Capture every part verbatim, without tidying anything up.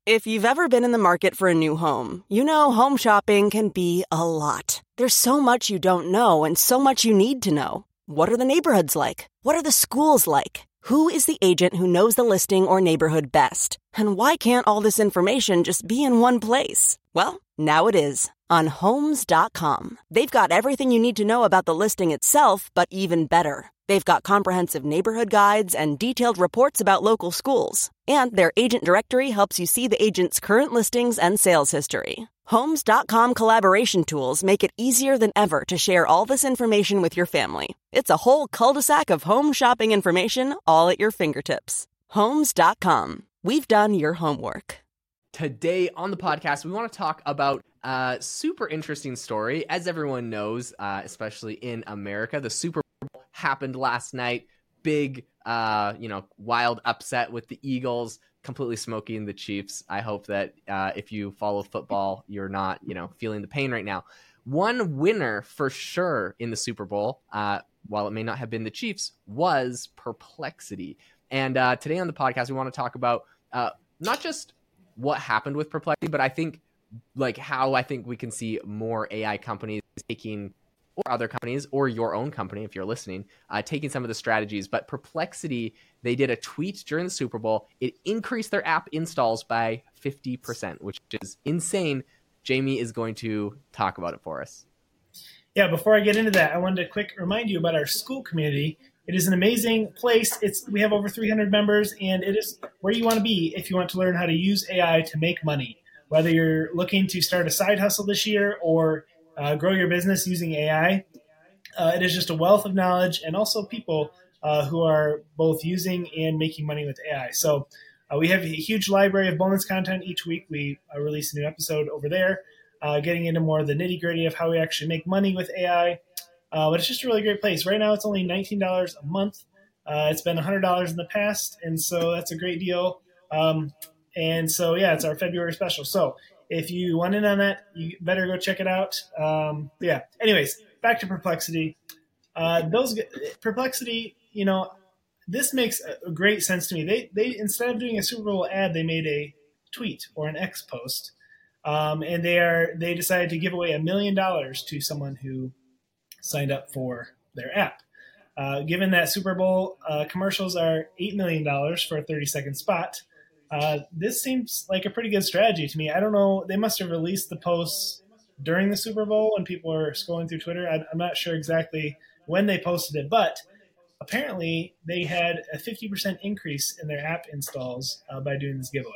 If you've ever been in the market for a new home, you know home shopping can be a lot. There's so much you don't know and so much you need to know. What are the neighborhoods like? What are the schools like? Who is the agent who knows the listing or neighborhood best? And why can't all this information just be in one place? Well, now it is on Homes dot com. They've got everything you need to know about the listing itself, but even better. They've got comprehensive neighborhood guides and detailed reports about local schools. And their agent directory helps you see the agent's current listings and sales history. Homes dot com collaboration tools make it easier than ever to share all this information with your family. It's a whole cul-de-sac of home shopping information all at your fingertips. Homes dot com. We've done your homework. Today on the podcast, we want to talk about a super interesting story. As everyone knows, uh, especially in America, the Super Bowl happened last night. Big, uh, you know, wild upset with the Eagles completely smoking the Chiefs. I hope that uh, if you follow football, you're not, you know, feeling the pain right now. One winner for sure in the Super Bowl, uh, while it may not have been the Chiefs, was Perplexity. And uh, today on the podcast, we want to talk about uh, not just what happened with Perplexity, but I think like how I think we can see more A I companies taking, or other companies, or your own company, if you're listening, uh, taking some of the strategies. But Perplexity, they did a tweet during the Super Bowl. It increased their app installs by fifty percent, which is insane. Jamie is going to talk about it for us. Yeah, before I get into that, I wanted to quick remind you about our Skool community. It is an amazing place. It's we have over three hundred members, and it is where you want to be if you want to learn how to use A I to make money. Whether you're looking to start a side hustle this year or uh, grow your business using A I, uh, it is just a wealth of knowledge and also people uh, who are both using and making money with A I. So uh, we have a huge library of bonus content each week. We uh, release a new episode over there, uh, getting into more of the nitty-gritty of how we actually make money with A I. Uh, but it's just a really great place. Right now, it's only nineteen dollars a month. Uh, it's been one hundred dollars in the past, and so that's a great deal. Um, and so, yeah, it's our February special. So if you want in on that, you better go check it out. Um, yeah. Anyways, back to Perplexity. Uh, those Perplexity, you know, this makes a great sense to me. They they instead of doing a Super Bowl ad, they made a tweet or an X post, um, and they are they decided to give away a million dollars to someone who signed up for their app. Uh, given that Super Bowl uh, commercials are eight million dollars for a thirty-second spot, uh, this seems like a pretty good strategy to me. I don't know. They must have released the posts during the Super Bowl when people were scrolling through Twitter. I, I'm not sure exactly when they posted it, but apparently they had a fifty percent increase in their app installs uh, by doing this giveaway.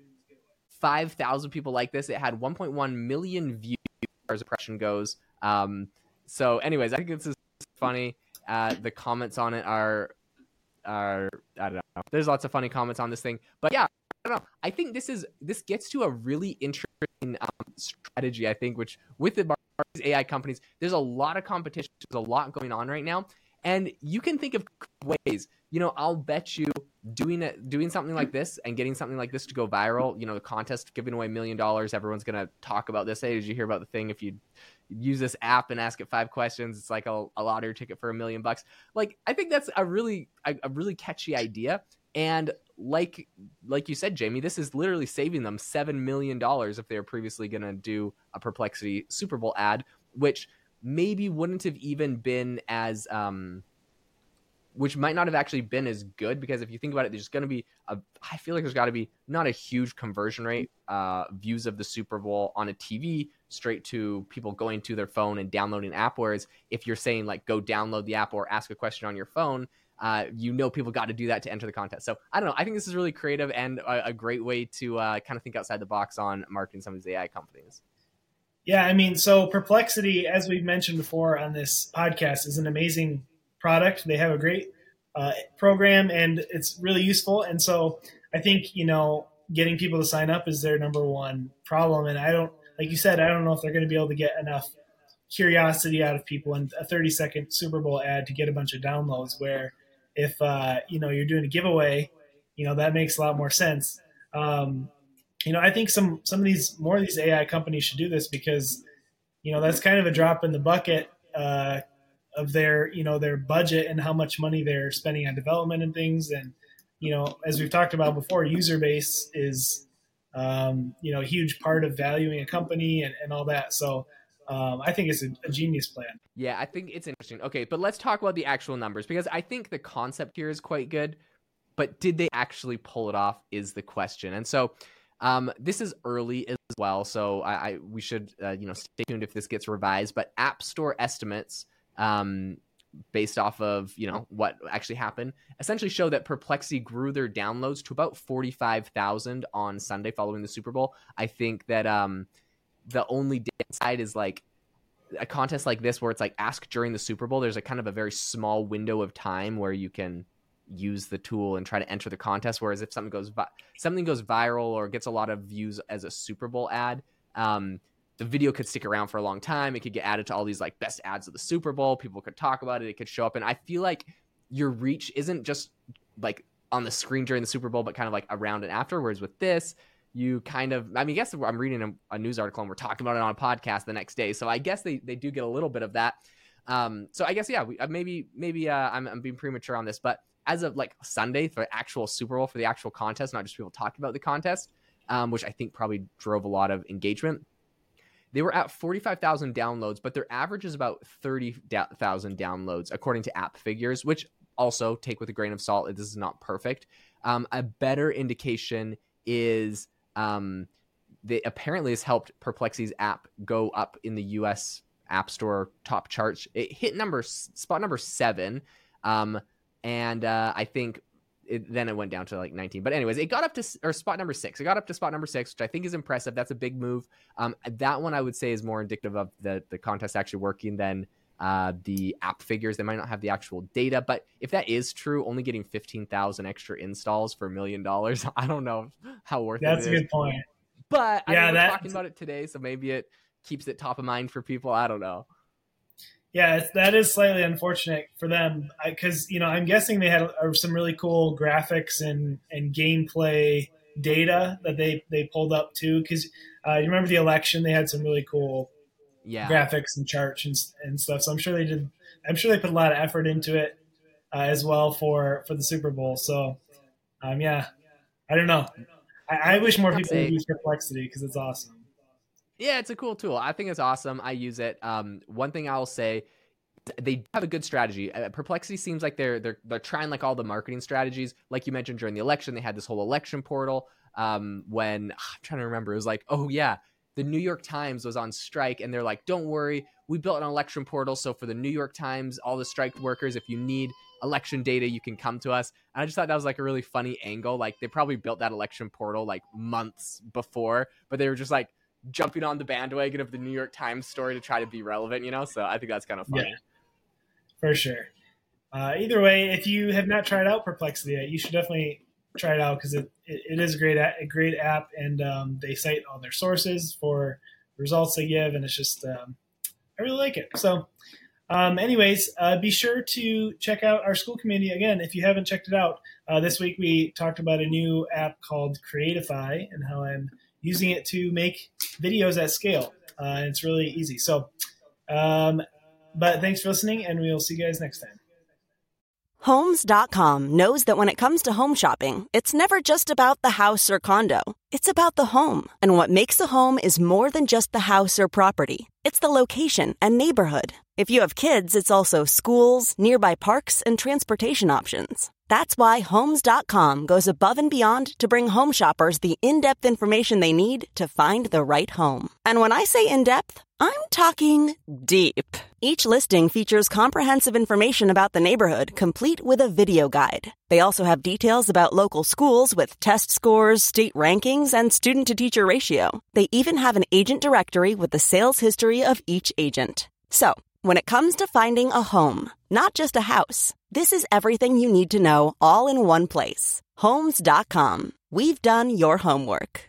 five thousand people like this. It had one point one million views as far as impression goes. Um, So anyways, I think this is funny. Uh, the comments on it are, are I don't know. There's lots of funny comments on this thing. But yeah, I don't know. I think this is this gets to a really interesting um, strategy, I think, which with the A I companies, there's a lot of competition. There's a lot going on right now. And you can think of ways, you know, I'll bet you doing it, doing something like this and getting something like this to go viral, you know, the contest giving away a million dollars. Everyone's going to talk about this. Hey, did you hear about the thing? If you use this app and ask it five questions, it's like a, a lottery ticket for a million bucks. Like, I think that's a really, a, a really catchy idea. And like, like you said, Jamie, this is literally saving them seven million dollars if they were previously going to do a Perplexity Super Bowl ad, which maybe wouldn't have even been as, um, which might not have actually been as good, because if you think about it, there's going to be a, I feel like there's got to be not a huge conversion rate, uh, views of the Super Bowl on a T V straight to people going to their phone and downloading app. Whereas if you're saying like, go download the app or ask a question on your phone, uh, you know, people got to do that to enter the contest. So I don't know. I think this is really creative and a, a great way to uh, kind of think outside the box on marketing some of these A I companies. Yeah, I mean, so Perplexity, as we've mentioned before on this podcast, is an amazing product. They have a great uh, program, and it's really useful. And so I think, you know, getting people to sign up is their number one problem. And I don't, like you said, I don't know if they're going to be able to get enough curiosity out of people in a thirty second Super Bowl ad to get a bunch of downloads, where if, uh, you know, you're doing a giveaway, you know, that makes a lot more sense. Um, You know, I think some some of these more of these A I companies should do this, because, you know, that's kind of a drop in the bucket uh, of their, you know, their budget and how much money they're spending on development and things. And, you know, as we've talked about before, user base is um, you know, a huge part of valuing a company and, and all that. So um, I think it's a, a genius plan. Yeah, I think it's interesting. Okay, but let's talk about the actual numbers, because I think the concept here is quite good, but did they actually pull it off is the question. And so um, this is early as well, so I, I we should uh, you know stay tuned if this gets revised. But App Store estimates, um, based off of you know what actually happened, essentially show that Perplexity grew their downloads to about forty-five thousand on Sunday following the Super Bowl. I think that um, the only downside is like a contest like this where it's like ask during the Super Bowl. There's a kind of a very small window of time where you can use the tool and try to enter the contest. Whereas if something goes vi- something goes viral or gets a lot of views as a Super Bowl ad, um, the video could stick around for a long time. It could get added to all these like best ads of the Super Bowl. People could talk about it. It could show up. And I feel like your reach isn't just like on the screen during the Super Bowl, but kind of like around and afterwards. With this, you kind of, I mean, I guess I'm reading a, a news article and we're talking about it on a podcast the next day. So I guess they, they do get a little bit of that. Um, so I guess, yeah, we, uh, maybe, maybe uh, I'm, I'm being premature on this, but as of like Sunday for actual Super Bowl, for the actual contest, not just people talking about the contest, um, which I think probably drove a lot of engagement, they were at forty-five thousand downloads, but their average is about thirty thousand downloads, according to App Figures, which also take with a grain of salt. This is not perfect. Um, a better indication is um, they apparently has helped Perplexity's app go up in the U S App Store top charts. It hit number spot number seven, um, and uh, I think it, then it went down to like nineteen. But anyways, it got up to or spot number six. It got up to spot number six, which I think is impressive. That's a big move. Um, that one I would say is more indicative of the the contest actually working than uh, the App Figures. They might not have the actual data, but if that is true, only getting fifteen thousand extra installs for a million dollars, I don't know how worth That's it is. That's a good point. But I yeah, know we're that... talking about it today, so maybe it keeps it top of mind for people. I don't know. Yeah, it's, that is slightly unfortunate for them because, you know, I'm guessing they had uh, some really cool graphics and, and gameplay data that they, they pulled up too. Because uh, you remember the election, they had some really cool yeah. graphics and charts and, and stuff. So I'm sure they did. I'm sure they put a lot of effort into it uh, as well for, for the Super Bowl. So, um, yeah, I don't know. I, I wish more people would use Perplexity because it's awesome. Yeah, it's a cool tool. I think it's awesome. I use it. Um, one thing I'll say, they have a good strategy. Uh, Perplexity seems like they're they're they're trying like all the marketing strategies. Like you mentioned during the election, they had this whole election portal. Um, when I'm trying to remember, it was like, oh yeah, the New York Times was on strike, and they're like, don't worry, we built an election portal. So for the New York Times, all the strike workers, if you need election data, you can come to us. And I just thought that was like a really funny angle. Like they probably built that election portal like months before, but they were just like jumping on the bandwagon of the New York Times story to try to be relevant, you know? So I think that's kind of funny. Yeah, for sure. Uh, either way, if you have not tried out Perplexity yet, you should definitely try it out because it, it, it is a great, a great app, and um, they cite all their sources for results they give, and it's just, um, I really like it. So um, anyways, uh, be sure to check out our school community. Again, if you haven't checked it out, uh, this week we talked about a new app called Creatify and how I'm using it to make videos at scale. Uh, and it's really easy. So, um, but thanks for listening, and we'll see you guys next time. Homes dot com knows that when it comes to home shopping, it's never just about the house or condo. It's about the home. And what makes a home is more than just the house or property. It's the location and neighborhood. If you have kids, it's also schools, nearby parks, and transportation options. That's why Homes dot com goes above and beyond to bring home shoppers the in-depth information they need to find the right home. And when I say in-depth, I'm talking deep. Each listing features comprehensive information about the neighborhood, complete with a video guide. They also have details about local schools with test scores, state rankings, and student-to-teacher ratio. They even have an agent directory with the sales history of each agent. So, when it comes to finding a home, not just a house, this is everything you need to know all in one place. Homes dot com. We've done your homework.